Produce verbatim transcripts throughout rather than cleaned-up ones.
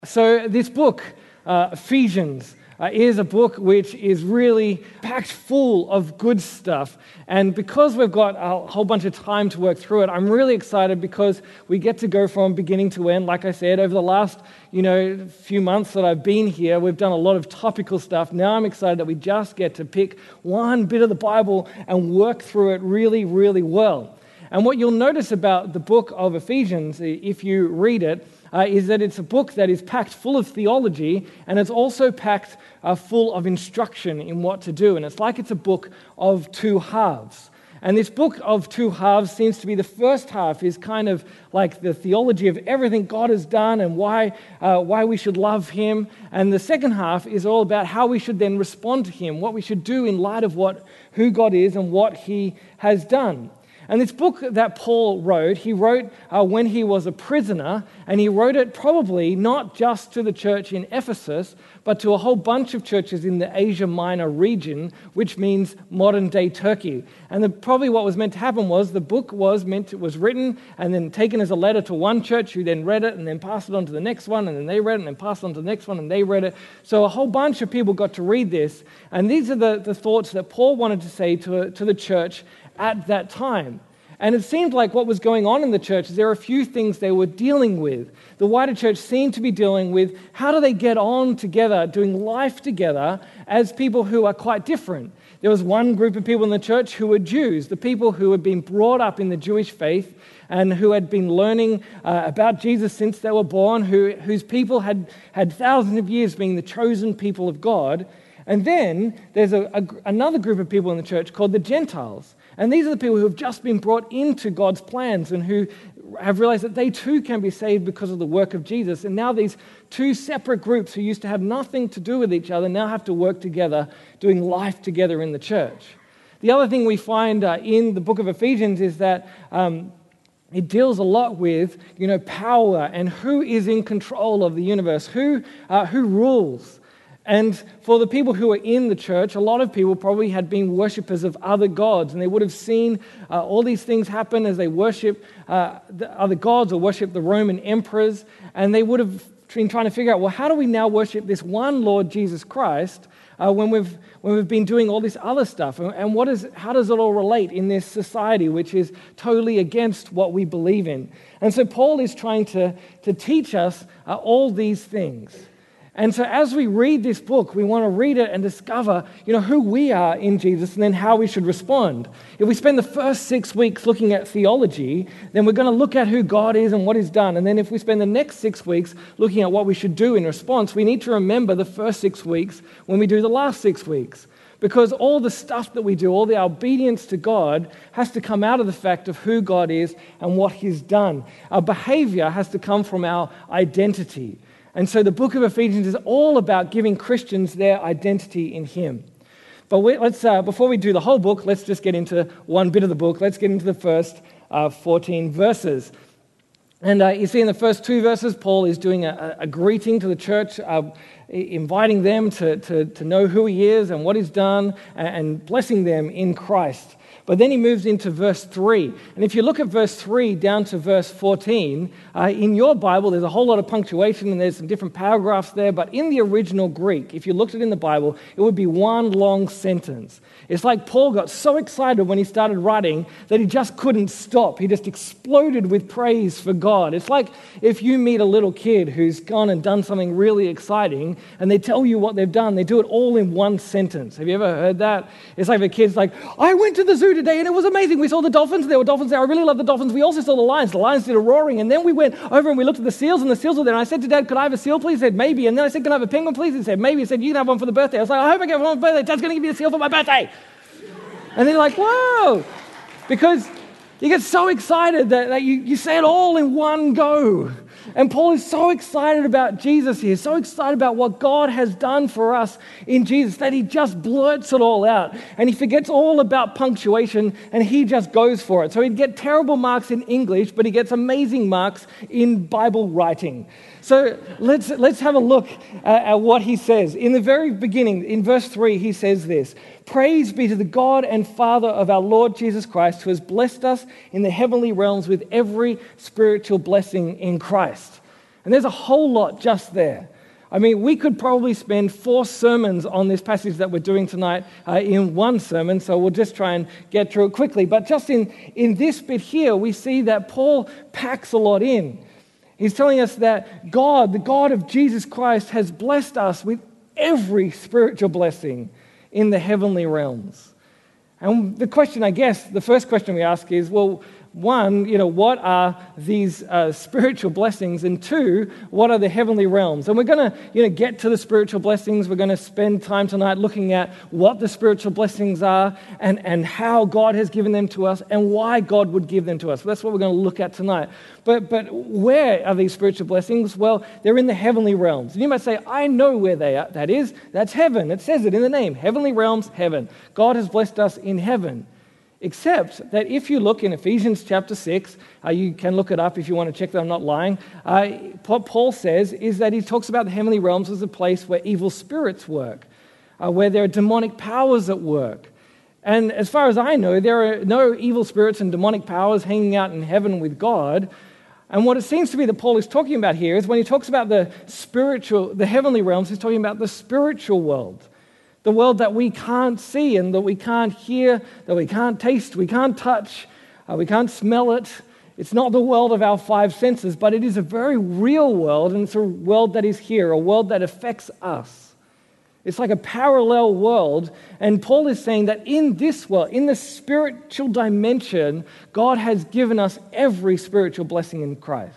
So this book, uh, Ephesians, uh, is a book which is really packed full of good stuff. And because we've got a whole bunch of time to work through it, I'm really excited because we get to go from beginning to end. Like I said, over the last you know few months that I've been here, we've done a lot of topical stuff. Now I'm excited that we just get to pick one bit of the Bible and work through it really, really well. And what you'll notice about the book of Ephesians, if you read it, uh, is that it's a book that is packed full of theology, and it's also packed uh, full of instruction in what to do. And it's like it's a book of two halves. And this book of two halves seems to be the first half is kind of like the theology of everything God has done and why uh, why we should love Him. And the second half is all about how we should then respond to Him, what we should do in light of what who God is and what He has done. And this book that Paul wrote, he wrote uh, when he was a prisoner, and he wrote it probably not just to the church in Ephesus, but to a whole bunch of churches in the Asia Minor region, which means modern-day Turkey. And the, probably what was meant to happen was the book was meant to, was written and then taken as a letter to one church who then read it and then passed it on to the next one, and then they read it and then passed it on to the next one and they read it. So a whole bunch of people got to read this, and these are the, the thoughts that Paul wanted to say to, to the church at that time. And it seemed like what was going on in the church is there were a few things they were dealing with. The wider church seemed to be dealing with how do they get on together, doing life together as people who are quite different. There was one group of people in the church who were Jews, the people who had been brought up in the Jewish faith and who had been learning uh, about Jesus since they were born, who, whose people had had thousands of years being the chosen people of God. And then there's a, a, another group of people in the church called the Gentiles. And these are the people who have just been brought into God's plans and who have realized that they too can be saved because of the work of Jesus. And now these two separate groups who used to have nothing to do with each other now have to work together, doing life together in the church. The other thing we find uh, in the book of Ephesians is that um, it deals a lot with, you know, power and who is in control of the universe, who uh, who rules. And for the people who were in the church, a lot of people probably had been worshippers of other gods, and they would have seen uh, all these things happen as they worship uh, the other gods or worship the Roman emperors, and they would have been trying to figure out, well, how do we now worship this one Lord Jesus Christ uh, when we've when we've been doing all this other stuff, and what is how does it all relate in this society which is totally against what we believe in? And so Paul is trying to to teach us uh, all these things. And so as we read this book, we want to read it and discover, you know, who we are in Jesus and then how we should respond. If we spend the first six weeks looking at theology, then we're going to look at who God is and what He's done. And then if we spend the next six weeks looking at what we should do in response, we need to remember the first six weeks when we do the last six weeks. Because all the stuff that we do, all the obedience to God has to come out of the fact of who God is and what He's done. Our behavior has to come from our identity. And so the book of Ephesians is all about giving Christians their identity in Him. But we, let's uh, before we do the whole book, let's just get into one bit of the book. Let's get into the first uh, fourteen verses. And uh, you see in the first two verses, Paul is doing a, a greeting to the church, uh, inviting them to, to, to know who he is and what He's done, and blessing them in Christ. But then he moves into verse three. And if you look at verse three down to verse fourteen, uh, in your Bible, there's a whole lot of punctuation and there's some different paragraphs there. But in the original Greek, if you looked at it in the Bible, it would be one long sentence. It's like Paul got so excited when he started writing that he just couldn't stop. He just exploded with praise for God. It's like if you meet a little kid who's gone and done something really exciting and they tell you what they've done, they do it all in one sentence. Have you ever heard that? It's like the kid's like, I went to the zoo today and it was amazing. We saw the dolphins. There were dolphins there. I really love the dolphins. We also saw the lions. The lions did a roaring. And then we went over and we looked at the seals, and the seals were there. And I said to Dad, could I have a seal, please? He said, maybe. And then I said, can I have a penguin, please? He said, maybe. He said, you can have one for the birthday. I was like, I hope I get one for my birthday. Dad's going to give me a seal for my birthday. And they're like, whoa. Because you get so excited that, that you, you say it all in one go. And Paul is so excited about Jesus here, so excited about what God has done for us in Jesus that he just blurts it all out. And he forgets all about punctuation and he just goes for it. So he'd get terrible marks in English, but he gets amazing marks in Bible writing. So let's let's have a look at, at what he says. In the very beginning, in verse three, he says this: Praise be to the God and Father of our Lord Jesus Christ, who has blessed us in the heavenly realms with every spiritual blessing in Christ. And there's a whole lot just there. I mean, we could probably spend four sermons on this passage that we're doing tonight uh, in one sermon, so we'll just try and get through it quickly. But just in, in this bit here, we see that Paul packs a lot in. He's telling us that God, the God of Jesus Christ, has blessed us with every spiritual blessing in the heavenly realms. And the question, I guess, the first question we ask is, well, one, you know, what are these uh, spiritual blessings? And two, what are the heavenly realms? And we're going to, you know, get to the spiritual blessings. We're going to spend time tonight looking at what the spiritual blessings are and, and how God has given them to us and why God would give them to us. That's what we're going to look at tonight. But but where are these spiritual blessings? Well, they're in the heavenly realms. And you might say, I know where they are. That is, that's heaven. It says it in the name. Heavenly realms, heaven. God has blessed us in heaven. Except that if you look in Ephesians chapter six, uh, you can look it up if you want to check that I'm not lying, uh, what Paul says is that he talks about the heavenly realms as a place where evil spirits work, uh, where there are demonic powers at work. And as far as I know, there are no evil spirits and demonic powers hanging out in heaven with God. And what it seems to be that Paul is talking about here is when he talks about the spiritual, the heavenly realms, he's talking about the spiritual world. The world that we can't see and that we can't hear, that we can't taste, we can't touch, uh, we can't smell it. It's not the world of our five senses, but it is a very real world, and it's a world that is here, a world that affects us. It's like a parallel world, and Paul is saying that in this world, in the spiritual dimension, God has given us every spiritual blessing in Christ.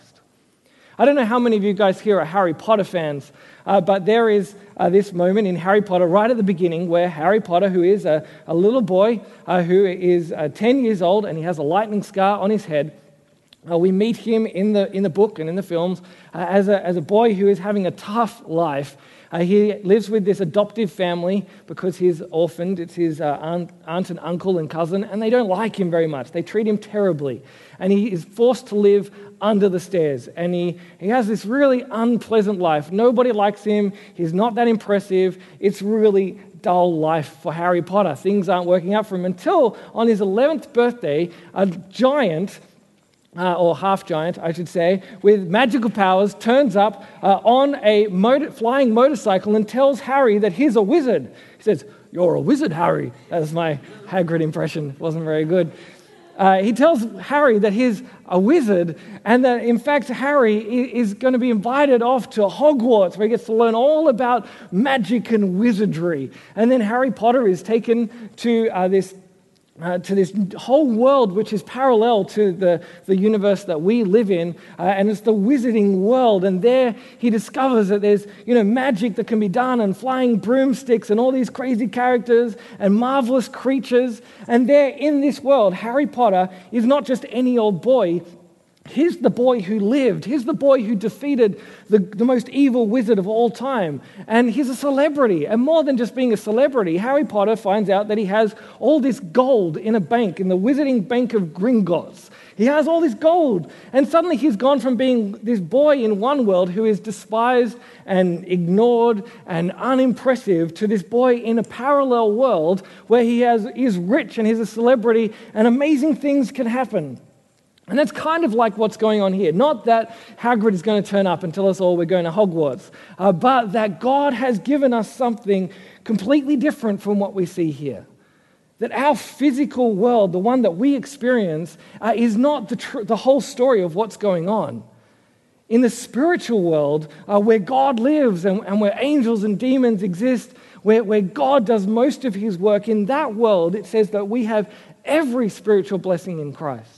I don't know how many of you guys here are Harry Potter fans, uh, but there is uh, this moment in Harry Potter right at the beginning where Harry Potter, who is a, a little boy uh, who is uh, ten years old and he has a lightning scar on his head, uh, we meet him in the in the book and in the films uh, as a as a boy who is having a tough life. Uh, he lives with this adoptive family because he's orphaned. It's his uh, aunt, aunt and uncle and cousin, and they don't like him very much. They treat him terribly. And he is forced to live under the stairs. And he, he has this really unpleasant life. Nobody likes him. He's not that impressive. It's really dull life for Harry Potter. Things aren't working out for him until on his eleventh birthday, a giant... Uh, or half-giant, I should say, with magical powers, turns up uh, on a motor- flying motorcycle and tells Harry that he's a wizard. He says, "You're a wizard, Harry." That's my Hagrid impression. It wasn't very good. Uh, he tells Harry that he's a wizard and that, in fact, Harry is going to be invited off to Hogwarts where he gets to learn all about magic and wizardry. And then Harry Potter is taken to uh, this Uh, to this whole world which is parallel to the, the universe that we live in, uh, and it's the wizarding world. And there he discovers that there's, you know, magic that can be done and flying broomsticks and all these crazy characters and marvelous creatures. And there in this world, Harry Potter is not just any old boy. He's the boy who lived. He's the boy who defeated the, the most evil wizard of all time. And he's a celebrity. And more than just being a celebrity, Harry Potter finds out that he has all this gold in a bank, in the Wizarding Bank of Gringotts. He has all this gold. And suddenly he's gone from being this boy in one world who is despised and ignored and unimpressive to this boy in a parallel world where he has is rich and he's a celebrity and amazing things can happen. And that's kind of like what's going on here. Not that Hagrid is going to turn up and tell us all we're going to Hogwarts, uh, but that God has given us something completely different from what we see here. That our physical world, the one that we experience, uh, is not the, tr- the whole story of what's going on. In the spiritual world, uh, where God lives and, and where angels and demons exist, where, where God does most of his work, in that world, it says that we have every spiritual blessing in Christ.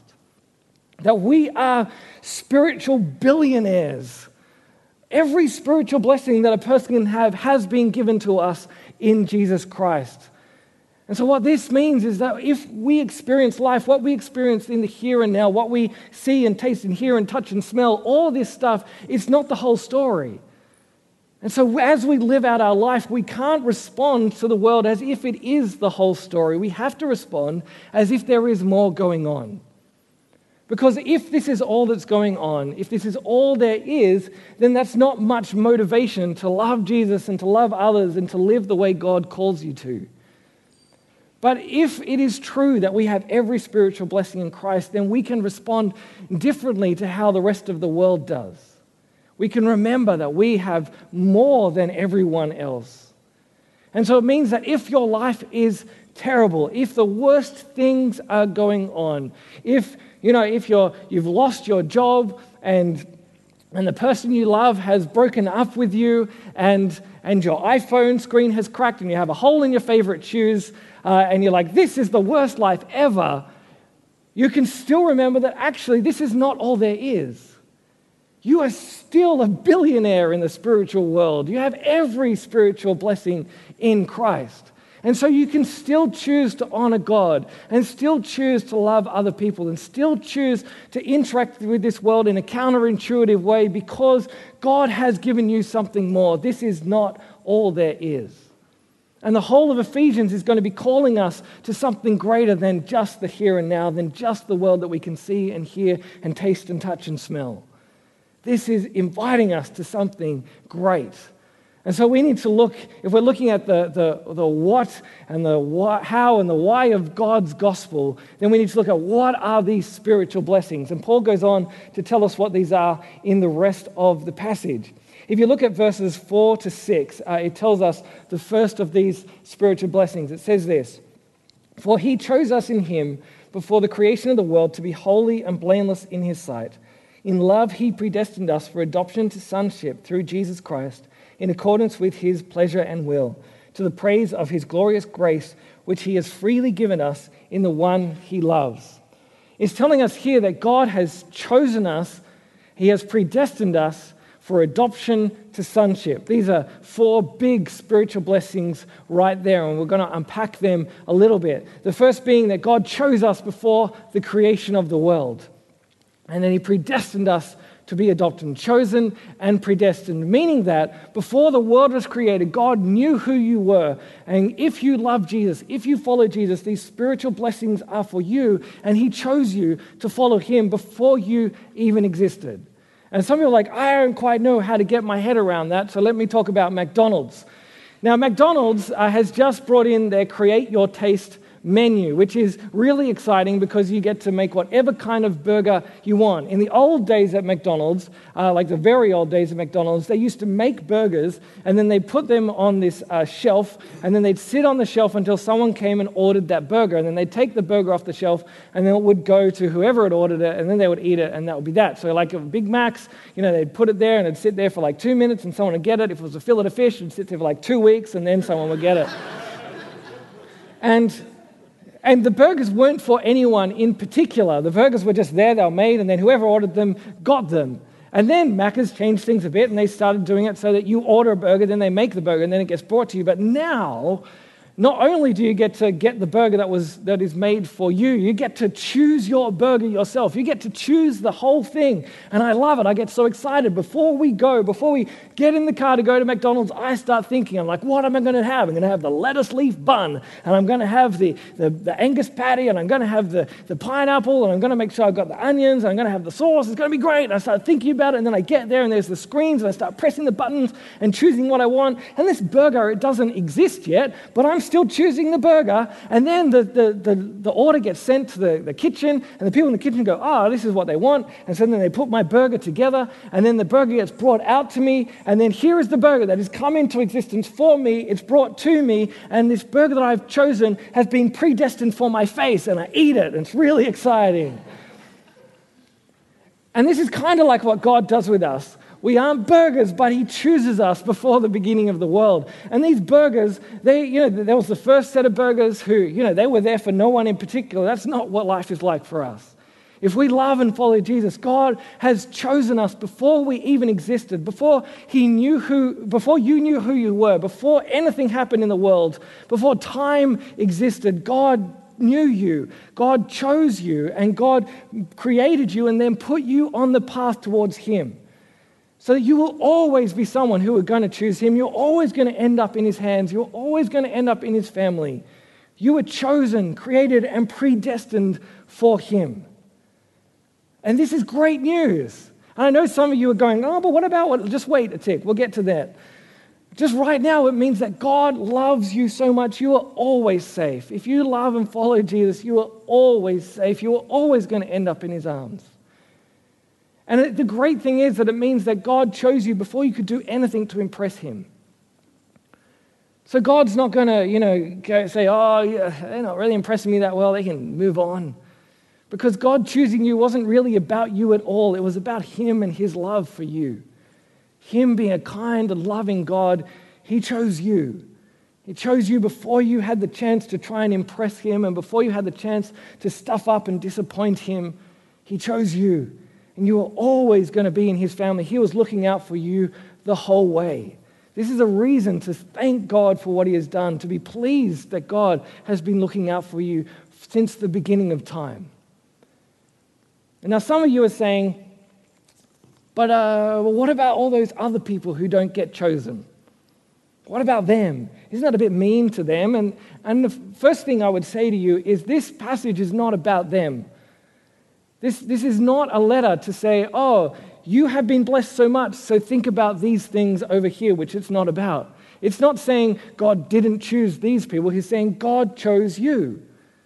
That we are spiritual billionaires. Every spiritual blessing that a person can have has been given to us in Jesus Christ. And so what this means is that if we experience life, what we experience in the here and now, what we see and taste and hear and touch and smell, all this stuff, it's not the whole story. And so as we live out our life, we can't respond to the world as if it is the whole story. We have to respond as if there is more going on. Because if this is all that's going on, if this is all there is, then that's not much motivation to love Jesus and to love others and to live the way God calls you to. But if it is true that we have every spiritual blessing in Christ, then we can respond differently to how the rest of the world does. We can remember that we have more than everyone else. And so it means that if your life is terrible, if the worst things are going on, if you know, if you're you've lost your job and and the person you love has broken up with you, and and your iPhone screen has cracked, and you have a hole in your favorite shoes, uh, and you're like, this is the worst life ever, you can still remember that actually this is not all there is. You are still a billionaire in the spiritual world. You have every spiritual blessing in Christ. And so you can still choose to honor God and still choose to love other people and still choose to interact with this world in a counterintuitive way because God has given you something more. This is not all there is. And the whole of Ephesians is going to be calling us to something greater than just the here and now, than just the world that we can see and hear and taste and touch and smell. This is inviting us to something great. And so we need to look, if we're looking at the, the, the what and the what, how and the why of God's gospel, then we need to look at what are these spiritual blessings. And Paul goes on to tell us what these are in the rest of the passage. If you look at verses four to six, uh, it tells us the first of these spiritual blessings. It says this, "For he chose us in him before the creation of the world to be holy and blameless in his sight. In love he predestined us for adoption to sonship through Jesus Christ, in accordance with his pleasure and will, to the praise of his glorious grace, which he has freely given us in the one he loves." It's telling us here that God has chosen us, he has predestined us for adoption to sonship. These are four big spiritual blessings right there, and we're going to unpack them a little bit. The first being that God chose us before the creation of the world, and then he predestined us to be adopted, chosen and predestined, meaning that before the world was created, God knew who you were. And if you love Jesus, if you follow Jesus, these spiritual blessings are for you, and he chose you to follow him before you even existed. And some people are like, I don't quite know how to get my head around that, so let me talk about McDonald's. Now, McDonald's uh, has just brought in their Create Your Taste menu, which is really exciting because you get to make whatever kind of burger you want. In the old days at McDonald's, uh, like the very old days at McDonald's, they used to make burgers and then they'd put them on this uh, shelf, and then they'd sit on the shelf until someone came and ordered that burger, and then they'd take the burger off the shelf and then it would go to whoever had ordered it, and then they would eat it, and that would be that. So like a Big Macs, you know, they'd put it there and it'd sit there for like two minutes and someone would get it. If it was a fillet of fish, it'd sit there for like two weeks and then someone would get it. and And the burgers weren't for anyone in particular. The burgers were just there, they were made, and then whoever ordered them got them. And then Macca's changed things a bit, and they started doing it so that you order a burger, then they make the burger, and then it gets brought to you. But now, not only do you get to get the burger that was that is made for you, you get to choose your burger yourself. You get to choose the whole thing. And I love it. I get so excited. Before we go, before we get in the car to go to McDonald's, I start thinking, I'm like, what am I going to have? I'm going to have the lettuce leaf bun, and I'm going to have the, the, the Angus patty, and I'm going to have the, the pineapple, and I'm going to make sure I've got the onions, and I'm going to have the sauce. It's going to be great. And I start thinking about it, and then I get there, and there's the screens, and I start pressing the buttons and choosing what I want. And this burger, it doesn't exist yet, but I'm still choosing the burger, and then the, the, the, the order gets sent to the, the kitchen, and the people in the kitchen go, oh, this is what they want, and so then they put my burger together, and then the burger gets brought out to me, and then here is the burger that has come into existence for me, it's brought to me, and this burger that I've chosen has been predestined for my face, and I eat it, and it's really exciting. And this is kind of like what God does with us. We aren't burgers, but he chooses us before the beginning of the world. And these burgers, they, you know, there was the first set of burgers who, you know, they were there for no one in particular. That's not what life is like for us. If we love and follow Jesus, God has chosen us before we even existed, before he knew who, before you knew who you were, before anything happened in the world, before time existed. God knew you, God chose you, and God created you and then put you on the path towards him. So that you will always be someone who are going to choose him. You're always going to end up in his hands. You're always going to end up in his family. You were chosen, created, and predestined for him. And this is great news. And I know some of you are going, oh, but what about what? Just wait a tick. We'll get to that. Just right now, it means that God loves you so much, you are always safe. If you love and follow Jesus, you are always safe. You are always going to end up in his arms. And it, the great thing is that it means that God chose you before you could do anything to impress him. So God's not going to, you know, go say, oh, yeah, they're not really impressing me that well. They can move on. Because God choosing you wasn't really about you at all. It was about him and his love for you. Him being a kind and loving God, he chose you. He chose you before you had the chance to try and impress him and before you had the chance to stuff up and disappoint him. He chose you. And you were always going to be in his family. He was looking out for you the whole way. This is a reason to thank God for what he has done, to be pleased that God has been looking out for you since the beginning of time. And now some of you are saying, but uh, well, what about all those other people who don't get chosen? What about them? Isn't that a bit mean to them? And, and the first thing I would say to you is this passage is not about them. This, this is not a letter to say, oh, you have been blessed so much, so think about these things over here, which it's not about. It's not saying God didn't choose these people. He's saying God chose you.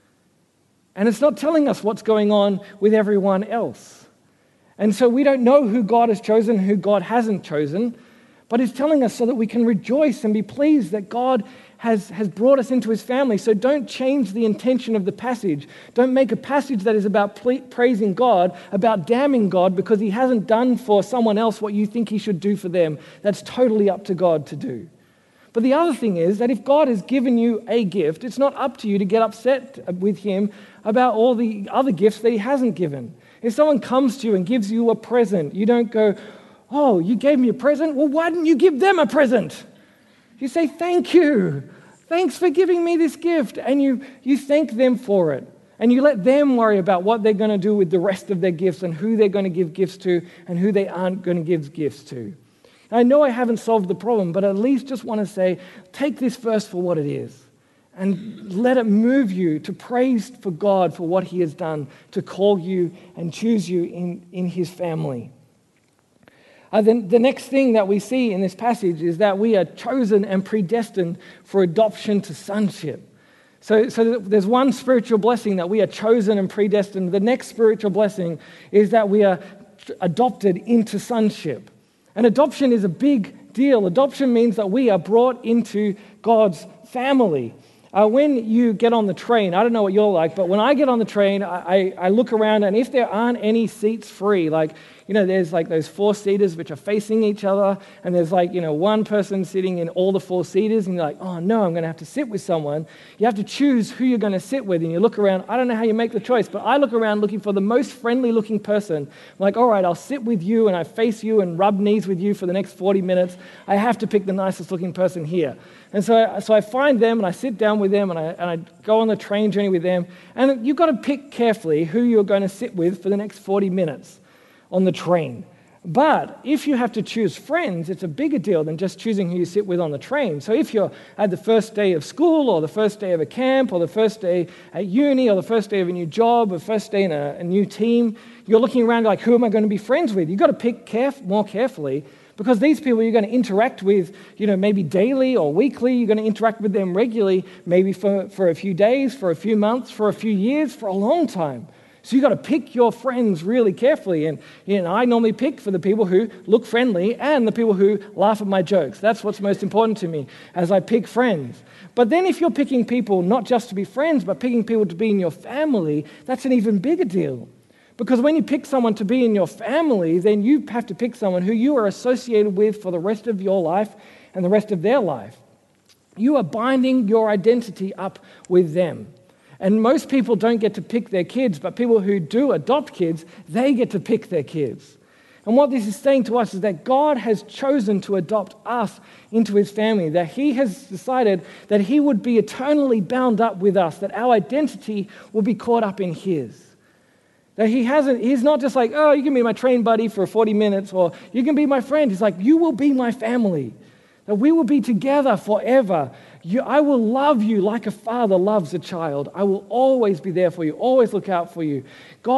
And it's not telling us what's going on with everyone else. And so we don't know who God has chosen, who God hasn't chosen, but it's telling us so that we can rejoice and be pleased that God has, has brought us into his family. So don't change the intention of the passage. Don't make a passage that is about ple- praising God, about damning God because he hasn't done for someone else what you think he should do for them. That's totally up to God to do. But the other thing is that if God has given you a gift, it's not up to you to get upset with him about all the other gifts that he hasn't given. If someone comes to you and gives you a present, you don't go, oh, you gave me a present? Well, why didn't you give them a present? You say, thank you. Thanks for giving me this gift. And you, you thank them for it. And you let them worry about what they're going to do with the rest of their gifts and who they're going to give gifts to and who they aren't going to give gifts to. I know I haven't solved the problem, but at least just want to say, take this verse for what it is and let it move you to praise for God for what he has done to call you and choose you in, in his family. Uh, the, the next thing that we see in this passage is that we are chosen and predestined for adoption to sonship. So, so there's one spiritual blessing that we are chosen and predestined. The next spiritual blessing is that we are adopted into sonship. And adoption is a big deal. Adoption means that we are brought into God's family. Uh, when you get on the train, I don't know what you're like, but when I get on the train, I, I, I look around, and if there aren't any seats free, like, you know, there's like those four-seaters which are facing each other, and there's like, you know, one person sitting in all the four-seaters, and you're like, oh no, I'm going to have to sit with someone. You have to choose who you're going to sit with, and you look around. I don't know how you make the choice, but I look around looking for the most friendly-looking person. I'm like, all right, I'll sit with you, and I face you and rub knees with you for the next forty minutes. I have to pick the nicest-looking person here. And so I, so I find them, and I sit down with them, and I, and I go on the train journey with them. And you've got to pick carefully who you're going to sit with for the next forty minutes on the train. But if you have to choose friends, it's a bigger deal than just choosing who you sit with on the train. So if you're at the first day of school, or the first day of a camp, or the first day at uni, or the first day of a new job, or the first day in a, a new team, you're looking around like, who am I going to be friends with? You've got to pick caref- more carefully, because these people you're going to interact with, you know, maybe daily or weekly. You're going to interact with them regularly, maybe for, for a few days, for a few months, for a few years, for a long time. So you've got to pick your friends really carefully. And you know, I normally pick for the people who look friendly and the people who laugh at my jokes. That's what's most important to me as I pick friends. But then if you're picking people not just to be friends, but picking people to be in your family, that's an even bigger deal. Because when you pick someone to be in your family, then you have to pick someone who you are associated with for the rest of your life and the rest of their life. You are binding your identity up with them. And most people don't get to pick their kids, but people who do adopt kids, they get to pick their kids. And what this is saying to us is that God has chosen to adopt us into his family, that he has decided that he would be eternally bound up with us, that our identity will be caught up in his. That he hasn't, he's not just like, oh, you can be my train buddy for forty minutes, or you can be my friend. He's like, you will be my family. That we will be together forever. You, I will love you like a father loves a child. I will always be there for you, always look out for you.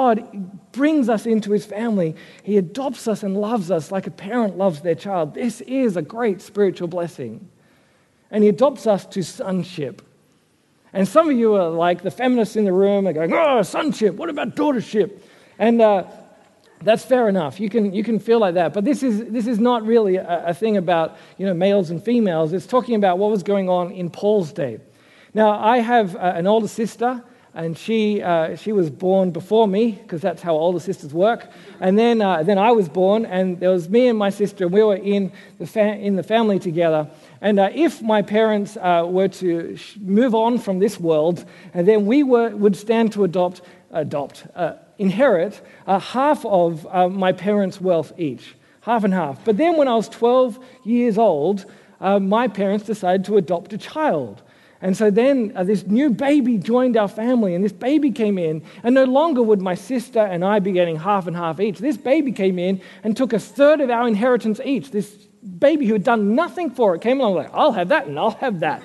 God brings us into his family. He adopts us and loves us like a parent loves their child. This is a great spiritual blessing. And he adopts us to sonship. And some of you are like the feminists in the room are going, oh, sonship, what about daughtership? And uh, That's fair enough. You can you can feel like that, but this is this is not really a, a thing about you know males and females. It's talking about what was going on in Paul's day. Now, I have uh, an older sister, and she uh, she was born before me because that's how older sisters work. And then uh, then I was born, and there was me and my sister, and we were in the fa- in the family together. And uh, if my parents uh, were to sh- move on from this world, and then we were would stand to adopt adopt. Uh, inherit uh, half of uh, my parents' wealth each, half and half. But then when I was twelve years old, uh, my parents decided to adopt a child. And so then uh, this new baby joined our family, and this baby came in, and no longer would my sister and I be getting half and half each. This baby came in and took a third of our inheritance each. This baby who had done nothing for it came along like, I'll have that and I'll have that.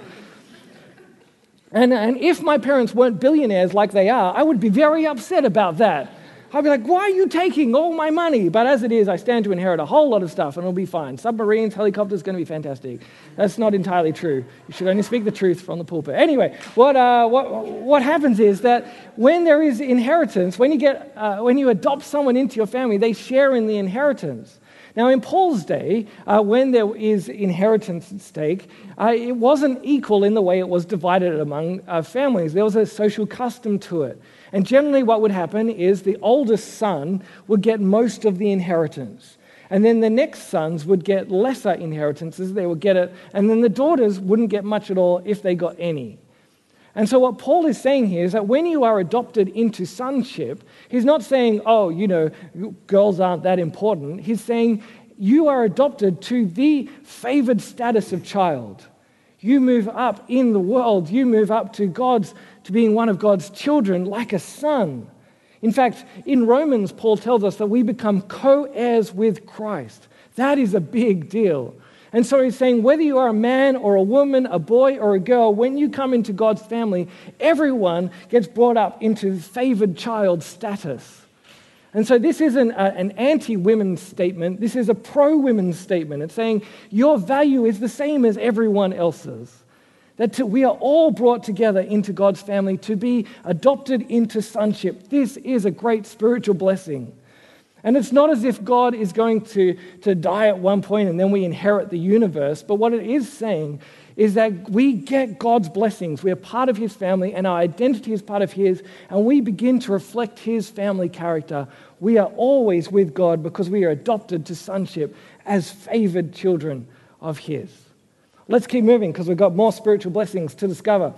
And, and if my parents weren't billionaires like they are, I would be very upset about that. I'd be like, why are you taking all my money? But as it is, I stand to inherit a whole lot of stuff and it'll be fine. Submarines, helicopters, going to be fantastic. That's not entirely true. You should only speak the truth from the pulpit. Anyway, what uh, what what happens is that when there is inheritance, when you get uh, when you adopt someone into your family, they share in the inheritance. Now, in Paul's day, uh, when there is inheritance at stake, uh, it wasn't equal in the way it was divided among uh, families. There was a social custom to it. And generally what would happen is the oldest son would get most of the inheritance. And then the next sons would get lesser inheritances. They would get it. And then the daughters wouldn't get much at all if they got any. And so what Paul is saying here is that when you are adopted into sonship, he's not saying, oh, you know, girls aren't that important. He's saying you are adopted to the favored status of child. You move up in the world. You move up to God's, to being one of God's children like a son. In fact, in Romans, Paul tells us that we become co-heirs with Christ. That is a big deal. And so he's saying whether you are a man or a woman, a boy or a girl, when you come into God's family, everyone gets brought up into favored child status. And so this isn't a, an anti-women's statement. This is a pro-women's statement. It's saying your value is the same as everyone else's. That to, we are all brought together into God's family to be adopted into sonship. This is a great spiritual blessing. And it's not as if God is going to, to die at one point and then we inherit the universe. But what it is saying is that we get God's blessings. We are part of his family and our identity is part of his. And we begin to reflect his family character. We are always with God because we are adopted to sonship as favored children of his. Let's keep moving because we've got more spiritual blessings to discover.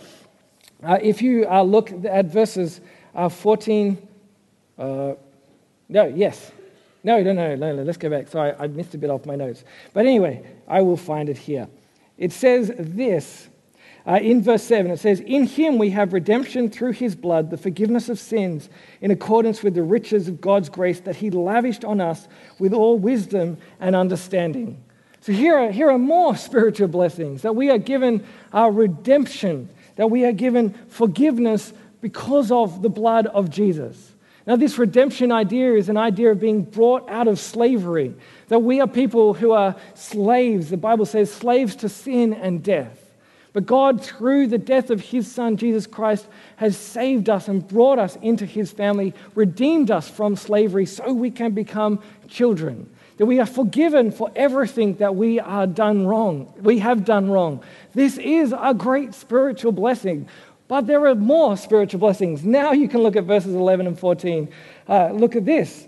Uh, if you uh, look at verses uh, fourteen... Uh, No, yes. No, no, no, no, no, let's go back. Sorry, I missed a bit off my notes. But anyway, I will find it here. It says this, uh, in verse seven, it says, in him we have redemption through his blood, the forgiveness of sins, in accordance with the riches of God's grace that he lavished on us with all wisdom and understanding. So here are, here are more spiritual blessings, that we are given our redemption, that we are given forgiveness because of the blood of Jesus. Now, this redemption idea is an idea of being brought out of slavery, that we are people who are slaves, the Bible says, slaves to sin and death. But God, through the death of his Son, Jesus Christ, has saved us and brought us into his family, redeemed us from slavery so we can become children, that we are forgiven for everything that we are done wrong, we have done wrong. This is a great spiritual blessing. But there are more spiritual blessings. Now you can look at verses eleven and fourteen. Uh, look at this.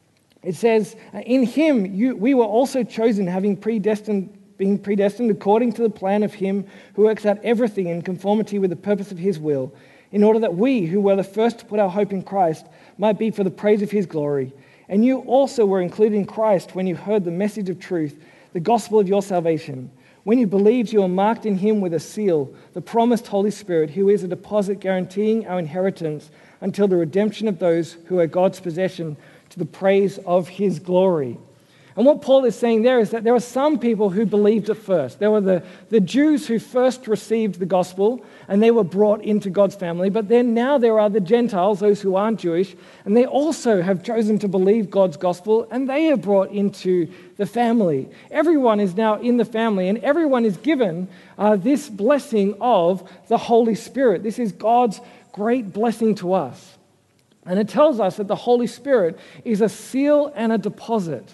It says, in him you, we were also chosen, having predestined, being predestined according to the plan of him who works out everything in conformity with the purpose of his will, in order that we, who were the first to put our hope in Christ, might be for the praise of his glory. And you also were included in Christ when you heard the message of truth, the gospel of your salvation. When you believed, you were marked in him with a seal, the promised Holy Spirit, who is a deposit guaranteeing our inheritance until the redemption of those who are God's possession to the praise of his glory. And what Paul is saying there is that there are some people who believed at first. There were the, the Jews who first received the gospel and they were brought into God's family. But then now there are the Gentiles, those who aren't Jewish, and they also have chosen to believe God's gospel and they are brought into the family. Everyone is now in the family and everyone is given uh, this blessing of the Holy Spirit. This is God's great blessing to us. And it tells us that the Holy Spirit is a seal and a deposit.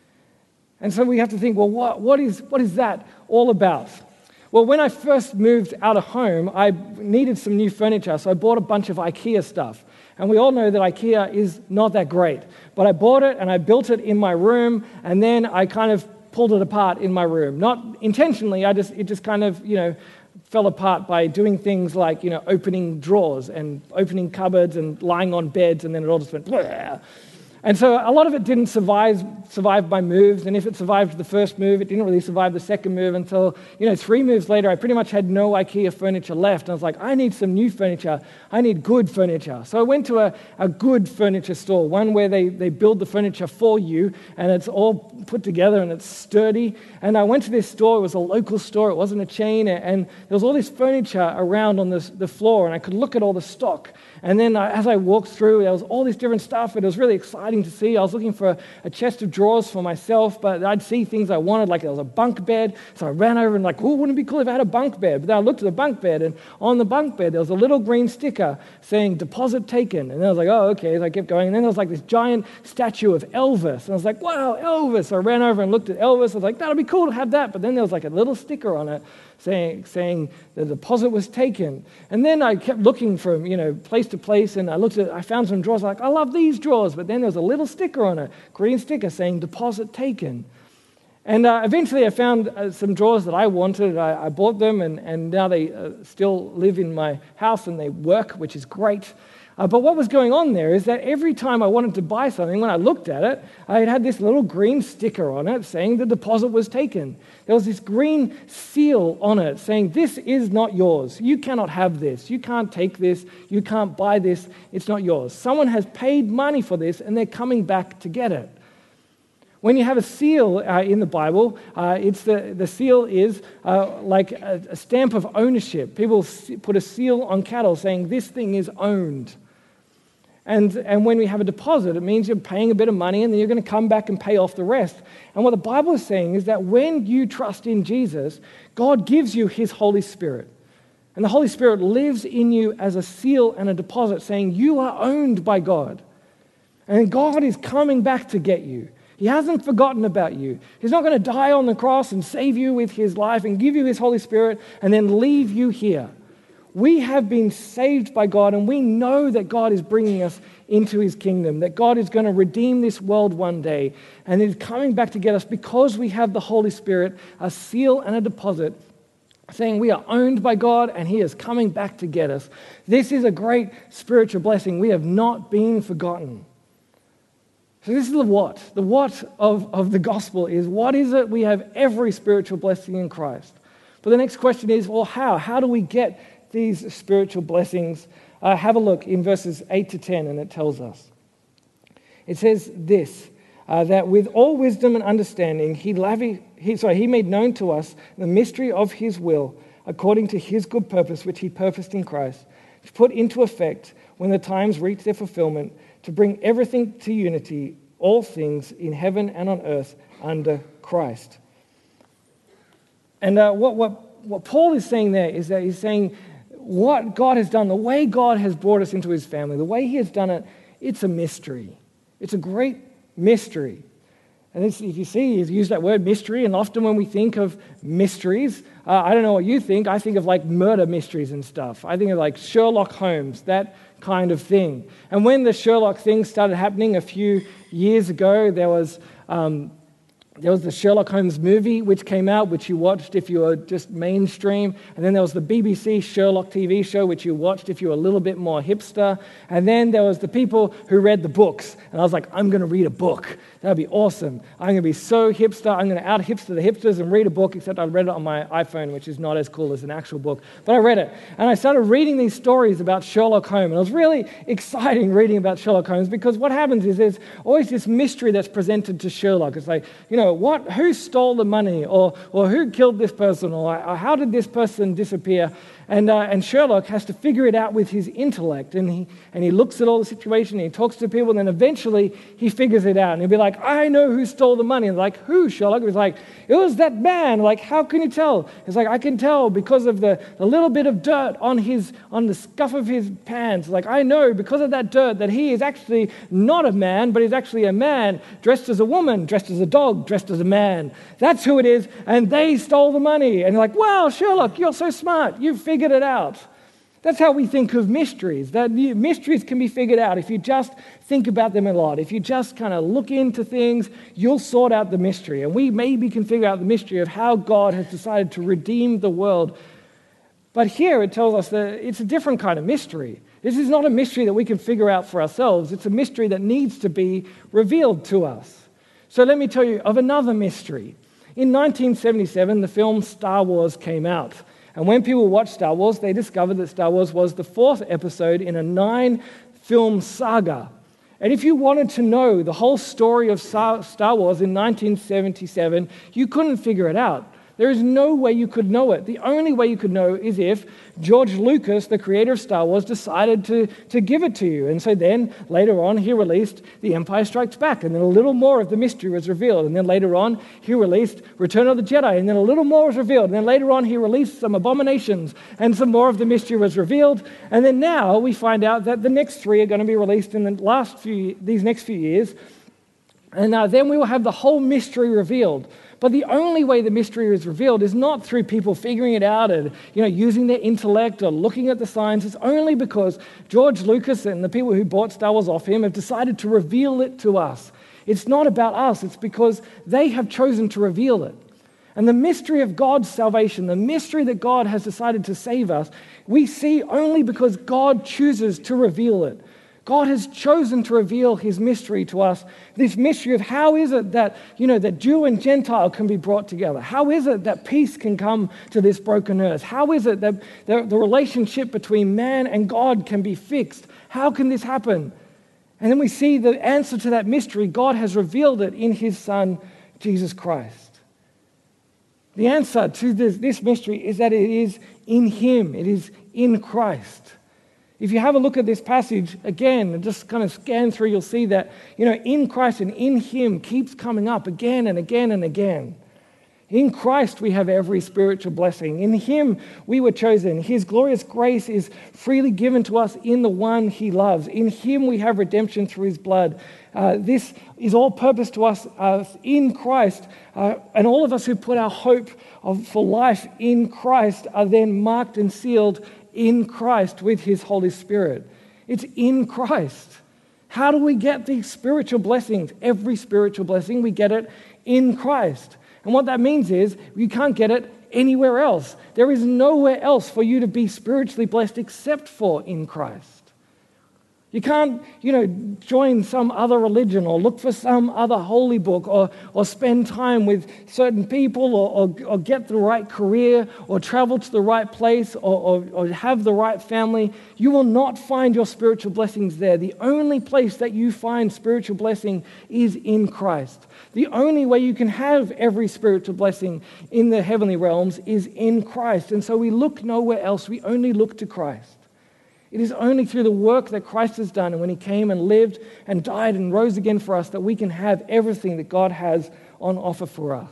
And so we have to think, well, what, what, is, what is that all about? Well, when I first moved out of home, I needed some new furniture, so I bought a bunch of IKEA stuff. And we all know that IKEA is not that great. But I bought it and I built it in my room, and then I kind of pulled it apart in my room. Not intentionally, I just it just kind of, you know, fell apart by doing things like, you know, opening drawers and opening cupboards and lying on beds, and then it all just went bleh. And so a lot of it didn't survive survive my moves, and if it survived the first move, it didn't really survive the second move until, you know, three moves later, I pretty much had no IKEA furniture left. And I was like, I need some new furniture. I need good furniture. So I went to a, a good furniture store, one where they, they build the furniture for you, and it's all put together and it's sturdy. And I went to this store. It was a local store. It wasn't a chain. And there was all this furniture around on this, the floor, and I could look at all the stock. And then I, as I walked through, there was all this different stuff, and it was really exciting to see. I was looking for a, a chest of drawers for myself, but I'd see things I wanted, like there was a bunk bed. So I ran over and like, oh, wouldn't it be cool if I had a bunk bed? But then I looked at the bunk bed, and on the bunk bed, there was a little green sticker saying deposit taken. And then I was like, oh, okay. So I kept going. And then there was like this giant statue of Elvis. And I was like, wow, Elvis. So I ran over and looked at Elvis. I was like, that'll be cool to have that. But then there was like a little sticker on it saying saying the deposit was taken. And then I kept looking from, you know, place to place, and I looked at, I found some drawers, like, I love these drawers, but then there was a little sticker on it, green sticker saying deposit taken. And uh, eventually I found uh, some drawers that I wanted. I, I bought them, and, and now they uh, still live in my house and they work, which is great. Uh, but what was going on there is that every time I wanted to buy something, when I looked at it, I had this little green sticker on it saying the deposit was taken. There was this green seal on it saying, this is not yours. You cannot have this. You can't take this. You can't buy this. It's not yours. Someone has paid money for this, and they're coming back to get it. When you have a seal uh, in the Bible, uh, it's the, the seal is uh, like a, a stamp of ownership. People put a seal on cattle saying this thing is owned. And, and when we have a deposit, it means you're paying a bit of money, and then you're going to come back and pay off the rest. And what the Bible is saying is that when you trust in Jesus, God gives you his Holy Spirit. And the Holy Spirit lives in you as a seal and a deposit, saying you are owned by God. And God is coming back to get you. He hasn't forgotten about you. He's not going to die on the cross and save you with his life and give you his Holy Spirit and then leave you here. We have been saved by God, and we know that God is bringing us into his kingdom, that God is going to redeem this world one day, and he's coming back to get us because we have the Holy Spirit, a seal and a deposit, saying we are owned by God and he is coming back to get us. This is a great spiritual blessing. We have not been forgotten. So this is the what. The what of, of the gospel is, what is it? We have every spiritual blessing in Christ. But the next question is, well, how? How do we get these spiritual blessings? Uh, have a look in verses eight to ten, and it tells us. It says this, uh, that with all wisdom and understanding, he, lavi- he, sorry, he made known to us the mystery of his will, according to his good purpose, which he purposed in Christ, to put into effect when the times reach their fulfillment, to bring everything to unity, all things in heaven and on earth under Christ. And uh, what, what, what Paul is saying there is that he's saying what God has done, the way God has brought us into his family, the way he has done it, it's a mystery. It's a great mystery. And if you see, he's used that word mystery, and often when we think of mysteries, uh, I don't know what you think, I think of like murder mysteries and stuff. I think of like Sherlock Holmes, that kind of thing. And when the Sherlock thing started happening a few years ago, there was um, there was the Sherlock Holmes movie which came out, which you watched if you were just mainstream. And then there was the B B C Sherlock T V show, which you watched if you were a little bit more hipster. And then there was the people who read the books. And I was like, I'm going to read a book. That would be awesome. I'm going to be so hipster. I'm going to out-hipster the hipsters and read a book, except I read it on my iPhone, which is not as cool as an actual book. But I read it. And I started reading these stories about Sherlock Holmes. And it was really exciting reading about Sherlock Holmes, because what happens is there's always this mystery that's presented to Sherlock. It's like, you know, what? Who stole the money? Or, or who killed this person? Or, or how did this person disappear? And, uh, and Sherlock has to figure it out with his intellect. And he, and he looks at all the situation, and he talks to people, and then eventually he figures it out. And he'll be like, I know who stole the money. And they're like, who, Sherlock? He's like, it was that man. Like, how can you tell? He's like, I can tell because of the, the little bit of dirt on his on the scuff of his pants. Like, I know because of that dirt that he is actually not a man, but he's actually a man dressed as a woman, dressed as a dog, dressed as a man. That's who it is. And they stole the money. And you're like, wow, Sherlock, you're so smart. You've figured it out. That's how we think of mysteries. That mysteries can be figured out if you just think about them a lot. If you just kind of look into things, you'll sort out the mystery. And we maybe can figure out the mystery of how God has decided to redeem the world. But here it tells us that it's a different kind of mystery. This is not a mystery that we can figure out for ourselves. It's a mystery that needs to be revealed to us. So let me tell you of another mystery. In nineteen seventy-seven, the film Star Wars came out. And when people watched Star Wars, they discovered that Star Wars was the fourth episode in a nine-film saga. And if you wanted to know the whole story of Star Wars in nineteen seventy-seven, you couldn't figure it out. There is no way you could know it. The only way you could know is if George Lucas, the creator of Star Wars, decided to, to give it to you. And so then, later on, he released The Empire Strikes Back, and then a little more of the mystery was revealed. And then later on, he released Return of the Jedi, and then a little more was revealed. And then later on, he released some Abominations, and some more of the mystery was revealed. And then now we find out that the next three are going to be released in the last few, these next few years. And uh, then we will have the whole mystery revealed. But the only way the mystery is revealed is not through people figuring it out and, you know, using their intellect or looking at the signs. It's only because George Lucas and the people who bought Star Wars off him have decided to reveal it to us. It's not about us. It's because they have chosen to reveal it. And the mystery of God's salvation, the mystery that God has decided to save us, we see only because God chooses to reveal it. God has chosen to reveal his mystery to us, this mystery of how is it that, you know, that Jew and Gentile can be brought together? How is it that peace can come to this broken earth? How is it that the, the relationship between man and God can be fixed? How can this happen? And then we see the answer to that mystery. God has revealed it in his Son, Jesus Christ. The answer to this, this mystery is that it is in him. It is in Christ. If you have a look at this passage again and just kind of scan through, you'll see that, you know, in Christ and in him keeps coming up again and again and again. In Christ we have every spiritual blessing. In him we were chosen. His glorious grace is freely given to us in the one he loves. In him we have redemption through his blood. Uh, this is all purpose to us uh, in Christ. Uh, and all of us who put our hope of, for life in Christ are then marked and sealed in Christ with his Holy Spirit. It's in Christ. How do we get these spiritual blessings? Every spiritual blessing, we get it in Christ. And what that means is you can't get it anywhere else. There is nowhere else for you to be spiritually blessed except for in Christ. You can't, you know, join some other religion or look for some other holy book or, or spend time with certain people or, or, or get the right career or travel to the right place or, or, or have the right family. You will not find your spiritual blessings there. The only place that you find spiritual blessing is in Christ. The only way you can have every spiritual blessing in the heavenly realms is in Christ. And so we look nowhere else. We only look to Christ. It is only through the work that Christ has done and when he came and lived and died and rose again for us that we can have everything that God has on offer for us.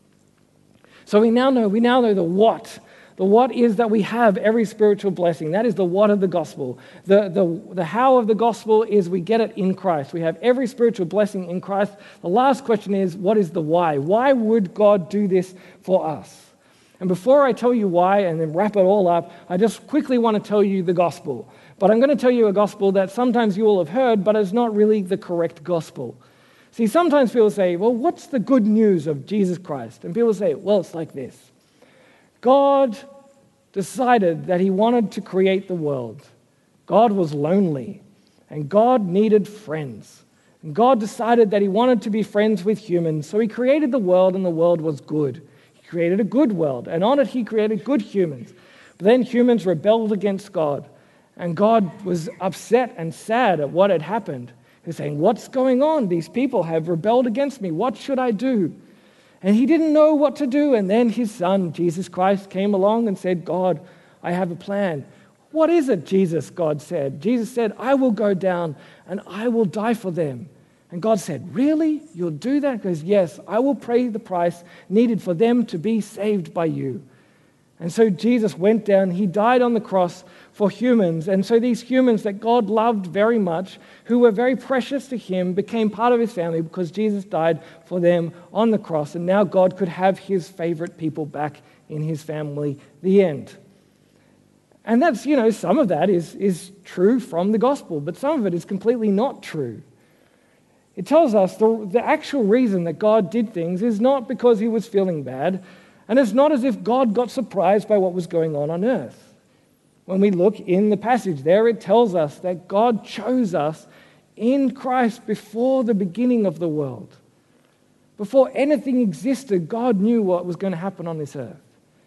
So we now know, we now know the what. The what is that we have every spiritual blessing. That is the what of the gospel. The, the, the how of the gospel is we get it in Christ. We have every spiritual blessing in Christ. The last question is, what is the why? Why would God do this for us? And before I tell you why and then wrap it all up, I just quickly want to tell you the gospel. But I'm going to tell you a gospel that sometimes you will have heard, but is not really the correct gospel. See, sometimes people say, well, what's the good news of Jesus Christ? And people say, well, it's like this. God decided that he wanted to create the world. God was lonely, and God needed friends. And God decided that he wanted to be friends with humans, so he created the world, and the world was good. Created a good world, and on it he created good humans. But then humans rebelled against God, and God was upset and sad at what had happened. He's saying, what's going on? These people have rebelled against me. What should I do? And he didn't know what to do, and then his son, Jesus Christ, came along and said, God, I have a plan. What is it, Jesus, God said? Jesus said, I will go down and I will die for them. And God said, really? You'll do that? He goes, yes, I will pay the price needed for them to be saved by you. And so Jesus went down, he died on the cross for humans. And so these humans that God loved very much, who were very precious to him, became part of his family because Jesus died for them on the cross. And now God could have his favorite people back in his family, the end. And that's, you know, some of that is, is true from the gospel, but some of it is completely not true. It tells us the, the actual reason that God did things is not because he was feeling bad, and it's not as if God got surprised by what was going on on earth. When we look in the passage there, it tells us that God chose us in Christ before the beginning of the world. Before anything existed, God knew what was going to happen on this earth.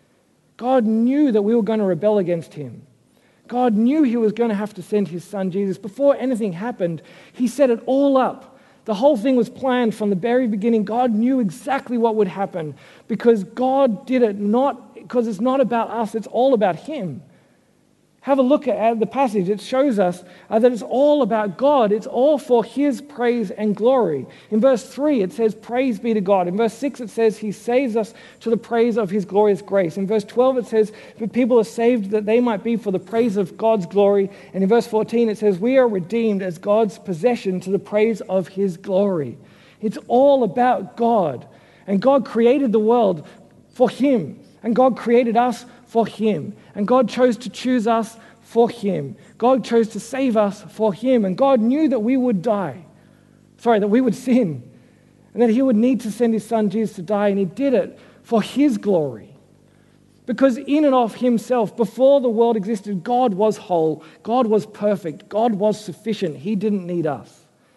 God knew that we were going to rebel against him. God knew he was going to have to send his son Jesus. Before anything happened, he set it all up. The whole thing was planned from the very beginning. God knew exactly what would happen because God did it not because it's not about us, it's all about him. Have a look at the passage. It shows us uh, that it's all about God. It's all for his praise and glory. In verse three, it says, praise be to God. In verse six, it says, he saves us to the praise of his glorious grace. In verse twelve, it says, that people are saved that they might be for the praise of God's glory. And in verse fourteen, it says, we are redeemed as God's possession to the praise of his glory. It's all about God. And God created the world for him. And God created us for him. And God chose to choose us for him. God chose to save us for him. And God knew that we would die. Sorry, that we would sin. And that he would need to send his son Jesus to die. And he did it for his glory. Because in and of himself, before the world existed, God was whole. God was perfect. God was sufficient. He didn't need us.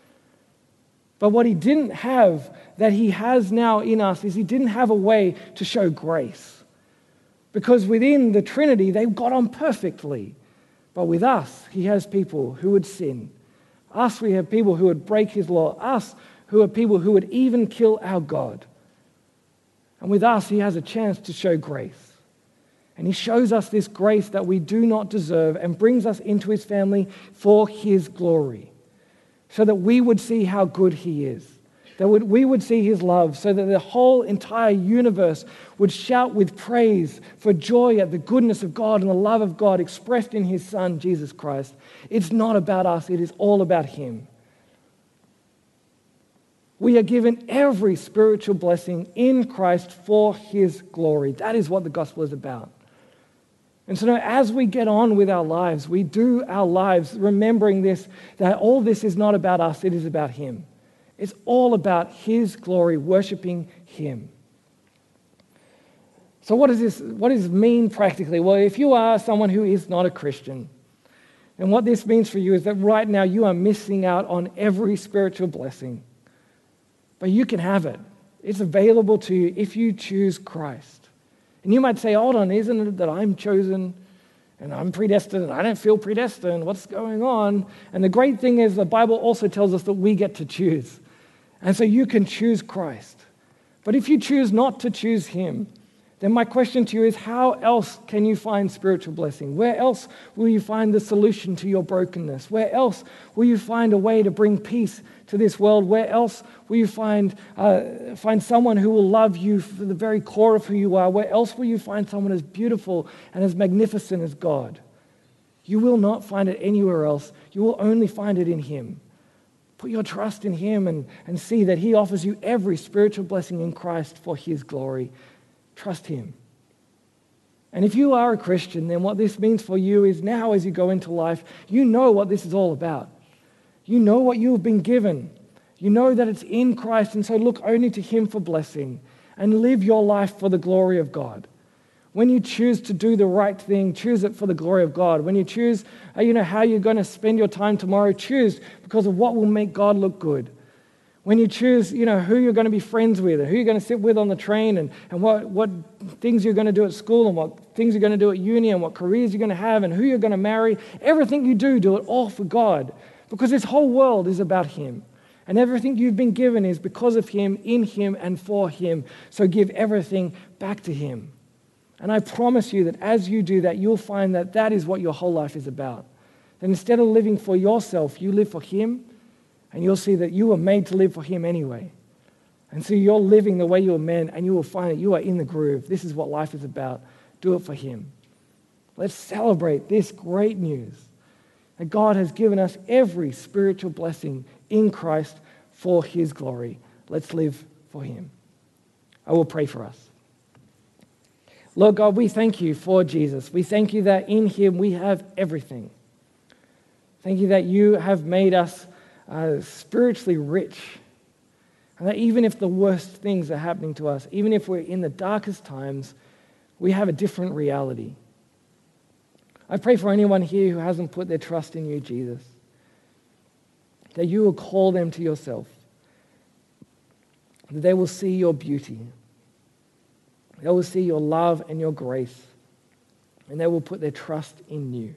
But what he didn't have that he has now in us is he didn't have a way to show grace. Because within the Trinity, they got on perfectly. But with us, he has people who would sin. Us, we have people who would break his law. Us, who are people who would even kill our God. And with us, he has a chance to show grace. And he shows us this grace that we do not deserve and brings us into his family for his glory. So that we would see how good he is. That we would see his love, so that the whole entire universe would shout with praise for joy at the goodness of God and the love of God expressed in his son, Jesus Christ. It's not about us, it is all about him. We are given every spiritual blessing in Christ for his glory. That is what the gospel is about. And so now as we get on with our lives, we do our lives remembering this, that all this is not about us, it is about him. It's all about his glory, worshiping him. So what does this, what does this mean practically? Well, if you are someone who is not a Christian, and what this means for you is that right now you are missing out on every spiritual blessing. But you can have it. It's available to you if you choose Christ. And you might say, hold on, isn't it that I'm chosen and I'm predestined and I don't feel predestined? What's going on? And the great thing is the Bible also tells us that we get to choose. And so you can choose Christ. But if you choose not to choose him, then my question to you is, how else can you find spiritual blessing? Where else will you find the solution to your brokenness? Where else will you find a way to bring peace to this world? Where else will you find, uh, find someone who will love you for the very core of who you are? Where else will you find someone as beautiful and as magnificent as God? You will not find it anywhere else. You will only find it in him. Put your trust in him and, and see that he offers you every spiritual blessing in Christ for his glory. Trust him. And if you are a Christian, then what this means for you is now as you go into life, you know what this is all about. You know what you have been given. You know that it's in Christ, and so look only to him for blessing and live your life for the glory of God. When you choose to do the right thing, choose it for the glory of God. When you choose, uh, you know, how you're going to spend your time tomorrow, choose because of what will make God look good. When you choose, you know, who you're going to be friends with, and who you're going to sit with on the train, and, and what, what things you're going to do at school, and what things you're going to do at uni, and what careers you're going to have, and who you're going to marry, everything you do, do it all for God. Because this whole world is about him. And everything you've been given is because of him, in him, and for him. So give everything back to him. And I promise you that as you do that, you'll find that that is what your whole life is about. That instead of living for yourself, you live for Him, and you'll see that you were made to live for Him anyway. And so you're living the way you were meant, and you will find that you are in the groove. This is what life is about. Do it for Him. Let's celebrate this great news that God has given us every spiritual blessing in Christ for His glory. Let's live for Him. I will pray for us. Lord God, we thank you for Jesus. We thank you that in Him we have everything. Thank you that you have made us uh, spiritually rich. And that even if the worst things are happening to us, even if we're in the darkest times, we have a different reality. I pray for anyone here who hasn't put their trust in you, Jesus, that you will call them to yourself, that they will see your beauty, they will see your love and your grace, and they will put their trust in you.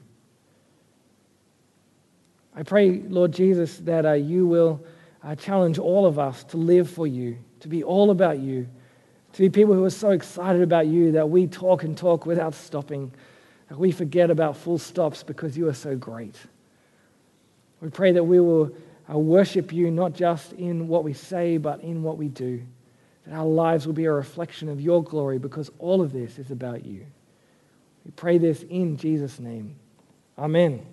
I pray, Lord Jesus, that uh, you will uh, challenge all of us to live for you, to be all about you, to be people who are so excited about you that we talk and talk without stopping, that we forget about full stops because you are so great. We pray that we will uh, worship you not just in what we say, but in what we do, that our lives will be a reflection of your glory because all of this is about you. We pray this in Jesus' name. Amen.